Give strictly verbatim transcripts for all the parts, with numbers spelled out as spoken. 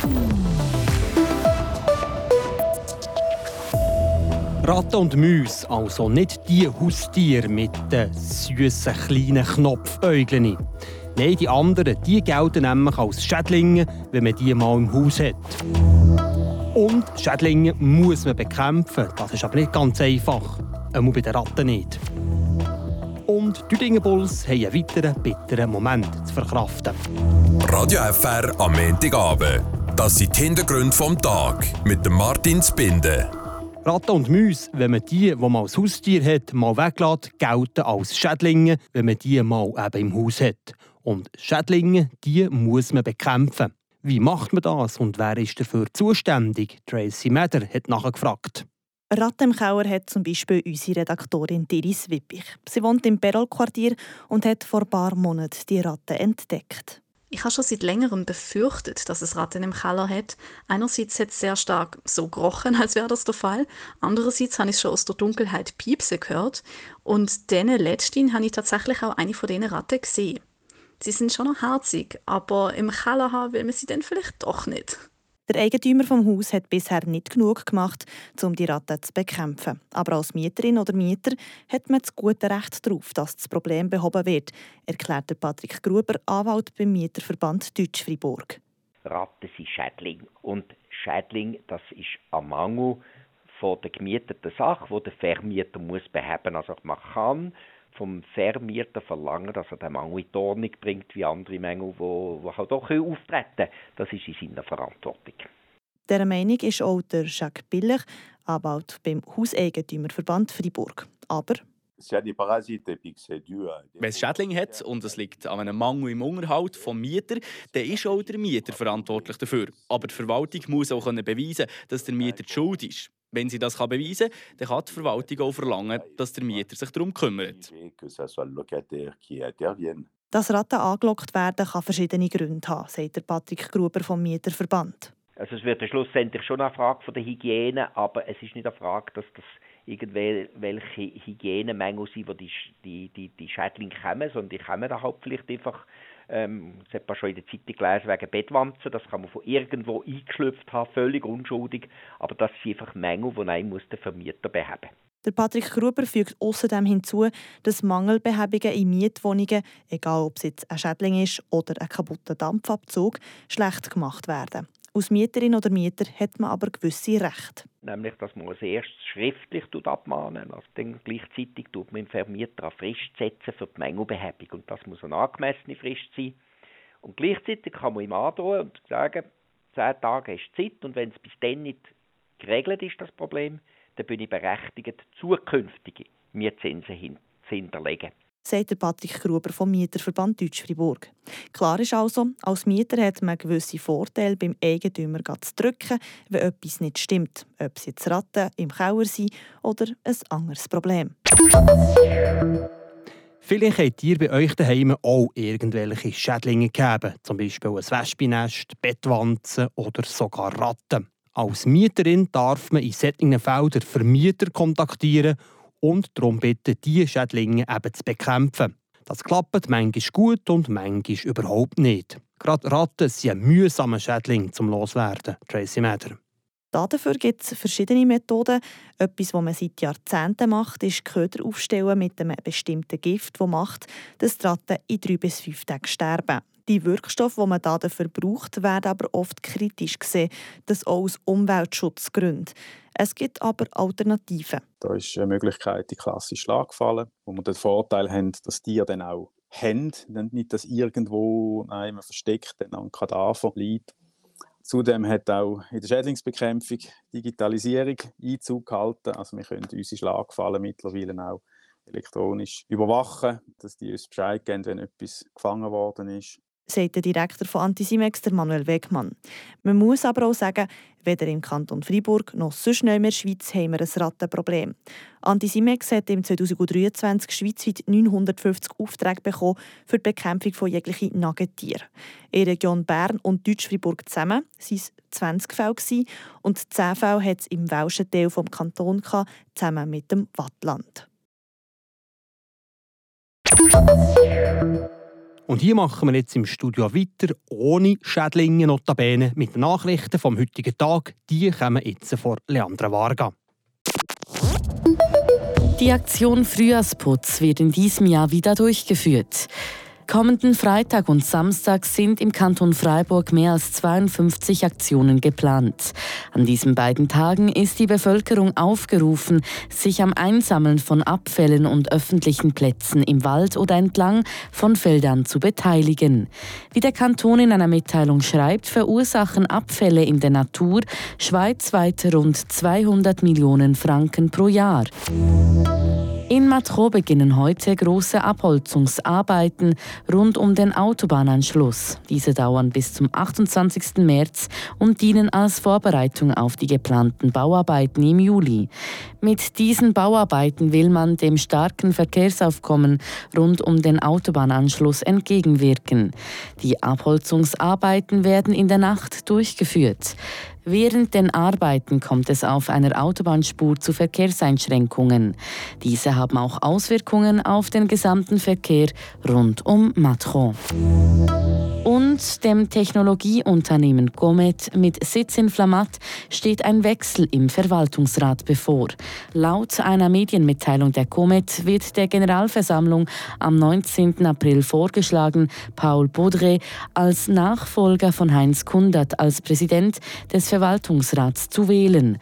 Ratten und Mäuse, also nicht die Haustiere mit den süssen kleinen Knopfäugeln. Nein, die anderen, die gelten nämlich als Schädlinge, wenn man die mal im Haus hat. Und Schädlinge muss man bekämpfen. Das ist aber nicht ganz einfach. Auch bei den Ratten nicht. Und die Dingenbulls haben einen weiteren bitteren Moment zu verkraften. Radio F R am Montagabend. Das sind die Hintergründe vom Tag mit dem Martin Spinde. Ratten und Mäuse, wenn man die, die man als Haustier hat, mal weglässt, gelten als Schädlinge, wenn man die mal eben im Haus hat. Und Schädlinge, die muss man bekämpfen. Wie macht man das und wer ist dafür zuständig? Tracy Meder hat nachgefragt. Ratten im Keller hat zum Beispiel unsere Redaktorin Iris Wippich. Sie wohnt im Perol-Quartier und hat vor ein paar Monaten die Ratten entdeckt. Ich habe schon seit längerem befürchtet, dass es Ratten im Keller hat. Einerseits hat es sehr stark so gerochen, als wäre das der Fall. Andererseits habe ich schon aus der Dunkelheit Piepsen gehört. Und dann letztens habe ich tatsächlich auch eine von diesen Ratten gesehen. Sie sind schon noch herzig, aber im Keller haben will man sie dann vielleicht doch nicht. Der Eigentümer vom Haus hat bisher nicht genug gemacht, um die Ratten zu bekämpfen. Aber als Mieterin oder Mieter hat man das gute Recht darauf, dass das Problem behoben wird, erklärt Patrick Gruber, Anwalt beim Mieterverband Deutsch-Fribourg. Ratten sind Schädlinge. Und Schädling, das ist ein Mangel von der gemieteten Sache, die der Vermieter muss beheben muss. Also man kann vom Vermieter verlangen, dass er den Mangel in die Ordnung bringt, wie andere Mängel, die halt auch auftreten können. Das ist in seiner Verantwortung. Dieser Meinung ist auch der Jacques Biller, Anwalt beim Hauseigentümerverband Fribourg. Aber wenn es Schädlinge hat und es liegt an einem Mangel im Unterhalt vom Mieter, dann ist auch der Mieter verantwortlich dafür. Aber die Verwaltung muss auch beweisen, dass der Mieter die Schuld ist. Wenn sie das beweisen kann, dann kann die Verwaltung auch verlangen, dass der Mieter sich darum kümmert. Dass Ratten angelockt werden, kann verschiedene Gründe haben, sagt Patrick Gruber vom Mieterverband. Also es wird schlussendlich schon eine Frage von der Hygiene, aber es ist nicht eine Frage, dass das irgendwelche Hygienemängel sind, wo die, die, die, die Schädlinge kommen, sondern die kommen da halt vielleicht einfach, ähm, das hat man schon in der Zeitung gelesen, wegen Bettwanzen, das kann man von irgendwo eingeschlüpft haben, völlig unschuldig, aber das sind einfach Mängel, die einem muss der Vermieter beheben. Der Patrick Gruber fügt außerdem hinzu, dass Mangelbehebungen in Mietwohnungen, egal ob es jetzt ein Schädling ist oder ein kaputter Dampfabzug, schlecht gemacht werden. Als Mieterin oder Mieter hat man aber gewisse Rechte. Nämlich, dass man als erstes schriftlich abmahnen. Also dann gleichzeitig tut man dem Vermieter eine Frist setzen für die Mängelbehebung. Und das muss eine angemessene Frist sein. Und gleichzeitig kann man ihm androhen und sagen, zehn Tage ist Zeit. Und wenn es bis dann nicht geregelt ist, das Problem, dann bin ich berechtigt, zukünftige Mietzinsen hin- zu hinterlegen. Sagt Patrick Gruber vom Mieterverband Deutsch-Fribourg. Klar ist also, als Mieter hat man gewisse Vorteile beim Eigentümer zu drücken, wenn etwas nicht stimmt. Ob es jetzt Ratten im Keller sind oder ein anderes Problem. Vielleicht habt ihr bei euch daheim auch irgendwelche Schädlinge gegeben, zum Beispiel ein Wespennest, Bettwanzen oder sogar Ratten. Als Mieterin darf man in solchen Fällen den Vermieter kontaktieren und darum bitten, diese Schädlinge eben zu bekämpfen. Das klappt manchmal gut und manchmal überhaupt nicht. Gerade Ratten sind ein mühsamer Schädling zum Loswerden. Tracy Meder. Dafür gibt es verschiedene Methoden. Etwas, was man seit Jahrzehnten macht, ist Köder aufstellen mit einem bestimmten Gift, das macht, dass die Ratten in drei bis fünf Tagen sterben. Die Wirkstoffe, die man dafür braucht, werden aber oft kritisch gesehen, das auch aus Umweltschutzgründen. Es gibt aber Alternativen. Da ist eine Möglichkeit, die klassische Schlagfalle, wo wir den Vorteil haben, dass die dann auch haben, nicht, dass irgendwo einem versteckt ein Kadaver liegt. Zudem hat auch in der Schädlingsbekämpfung Digitalisierung Einzug gehalten. Also wir können unsere Schlagfallen mittlerweile auch elektronisch überwachen, dass die uns Bescheid geben, wenn etwas gefangen worden ist. Sagt der Direktor von Antisimex, der Manuel Wegmann. Man muss aber auch sagen, weder im Kanton Fribourg noch sonst in der Schweiz haben wir ein Rattenproblem. Antisimex hat im zweitausenddreiundzwanzig schweizweit neunhundertfünfzig Aufträge bekommen für die Bekämpfung von jeglichen Nagetieren. In der Region Bern und Deutsch-Fribourg zusammen waren es zwanzig Fälle und zehn Fälle hat es im welschen Teil des Kantons zusammen mit dem Wattland. Und hier machen wir jetzt im Studio weiter, ohne Schädlinge notabene, mit den Nachrichten vom heutigen Tag. Die kommen jetzt von Leandra Varga. Die Aktion Frühjahrsputz wird in diesem Jahr wieder durchgeführt. Kommenden Freitag und Samstag sind im Kanton Freiburg mehr als zweiundfünfzig Aktionen geplant. An diesen beiden Tagen ist die Bevölkerung aufgerufen, sich am Einsammeln von Abfällen und öffentlichen Plätzen im Wald oder entlang von Feldern zu beteiligen. Wie der Kanton in einer Mitteilung schreibt, verursachen Abfälle in der Natur schweizweit rund zweihundert Millionen Franken pro Jahr. In Matro beginnen heute große Abholzungsarbeiten rund um den Autobahnanschluss. Diese dauern bis zum achtundzwanzigsten März und dienen als Vorbereitung auf die geplanten Bauarbeiten im Juli. Mit diesen Bauarbeiten will man dem starken Verkehrsaufkommen rund um den Autobahnanschluss entgegenwirken. Die Abholzungsarbeiten werden in der Nacht durchgeführt. Während den Arbeiten kommt es auf einer Autobahnspur zu Verkehrseinschränkungen. Diese haben auch Auswirkungen auf den gesamten Verkehr rund um Matron. Und dem Technologieunternehmen Comet mit Sitz in Flamatt steht ein Wechsel im Verwaltungsrat bevor. Laut einer Medienmitteilung der Comet wird der Generalversammlung am neunzehnten April vorgeschlagen, Paul Baudret als Nachfolger von Heinz Kundert als Präsident des Verwaltungsrats zu wählen.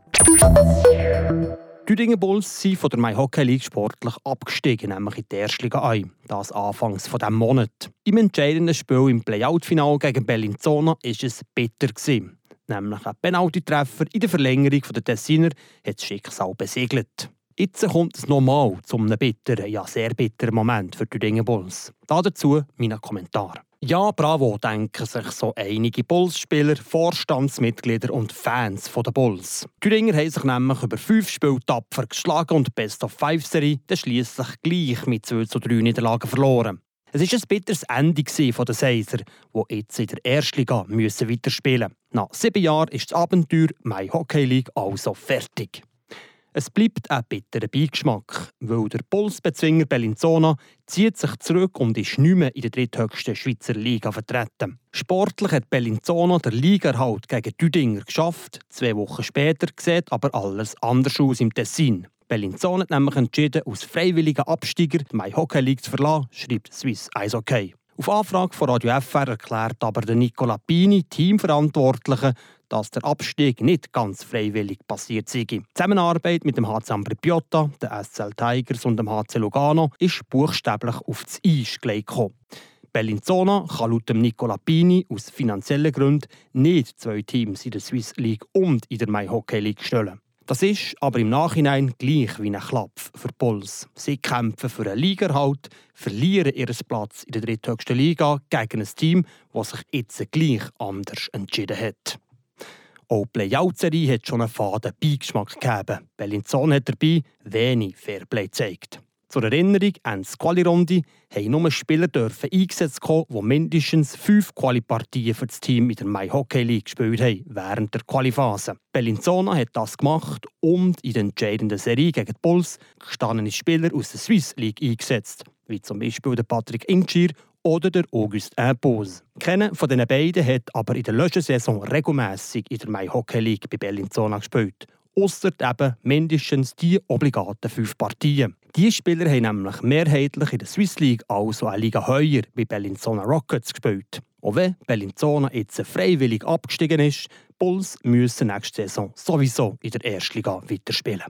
Die Uerdingen Bulls sind von der Mai Hockey League sportlich abgestiegen, nämlich in die erste Liga ein. Das anfangs von diesem Monat. Im entscheidenden Spiel im Playout-Final gegen Bellinzona war es bitter. Nämlich ein Penalty-Treffer in der Verlängerung der Tessiner hat das Schicksal besiegelt. Jetzt kommt es nochmal zu einem bitteren, ja sehr bitteren Moment für die Uerdingen Bulls. Dazu mein Kommentar. Ja, bravo, denken sich so einige Bulls-Spieler, Vorstandsmitglieder und Fans der Bulls. Die Uerdinger haben sich nämlich über fünf Spiele tapfer geschlagen und die Best-of-Five-Serie dann schliesslich gleich mit zwei zu drei Niederlagen verloren. Es war ein bitteres Ende der Seiser, die jetzt in der Erstliga müssen weiterspielen müssen. Nach sieben Jahren ist das Abenteuer Mai Hockey League also fertig. Es bleibt ein bitterer Beigeschmack, weil der Bulls-Bezwinger Bellinzona zieht sich zurück und ist nicht mehr in der dritthöchsten Schweizer Liga vertreten. Sportlich hat Bellinzona den Ligaerhalt gegen die Uerdinger geschafft. Zwei Wochen später sieht aber alles anders aus im Tessin. Bellinzona hat nämlich entschieden, aus freiwilligen Absteiger die Mai Hockey League zu verlassen, schreibt Swiss Eishockey. Auf Anfrage von Radio F R erklärt aber der Nicola Pini, Teamverantwortliche, dass der Abstieg nicht ganz freiwillig passiert sei. Die Zusammenarbeit mit dem H C Ambri Piotta, den S C L Tigers und dem H C Lugano ist buchstäblich auf das Eis gelegt gekommen. Bellinzona kann laut dem Nicola Pini aus finanziellen Gründen nicht zwei Teams in der Swiss League und in der Mai Hockey League stellen. Das ist aber im Nachhinein gleich wie ein Klapf für die Bulls. Sie kämpfen für einen Ligaerhalt, verlieren ihren Platz in der dritthöchsten Liga gegen ein Team, das sich jetzt gleich anders entschieden hat. Auch die Playout-Serie hat schon einen faden Beigeschmack gegeben. Bellinzona hat dabei wenig Fairplay gezeigt. Zur Erinnerung, an die Quali-Runde haben nur Spieler dürfen eingesetzt kommen, die mindestens fünf Quali-Partien für das Team in der Mai Hockey League gespielt haben, während der Quali-Phase. Bellinzona hat das gemacht und in der entscheidenden Serie gegen die Bulls gestandene Spieler aus der Swiss League eingesetzt, wie zum Beispiel der Patrick Ingschir oder der Auguste Impose. Keiner von diesen beiden hat aber in der letzten Saison regelmässig in der Mai Hockey League bei Bellinzona gespielt. Ausser eben mindestens die obligaten fünf Partien. Diese Spieler haben nämlich mehrheitlich in der Swiss League, also eine Liga höher, bei Bellinzona Rockets gespielt. Auch wenn Bellinzona jetzt freiwillig abgestiegen ist, Bulls müssen nächste Saison sowieso in der Erstliga weiterspielen.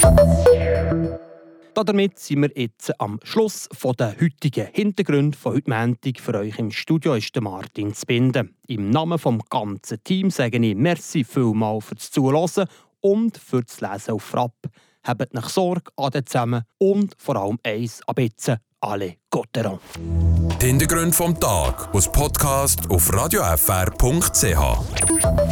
Damit sind wir jetzt am Schluss der heutigen Hintergründe von heute Montag. Für euch im Studio ist der Martin Zbinden. Im Namen des ganzen Teams sage ich merci vielmals fürs Zuhören und für das Lesen auf Frapp. Habt euch Sorge, ade zusammen und vor allem eins ab jetzt, alle Gotteron. Die Hintergründe vom Tag aus Podcast auf radio f r punkt c h.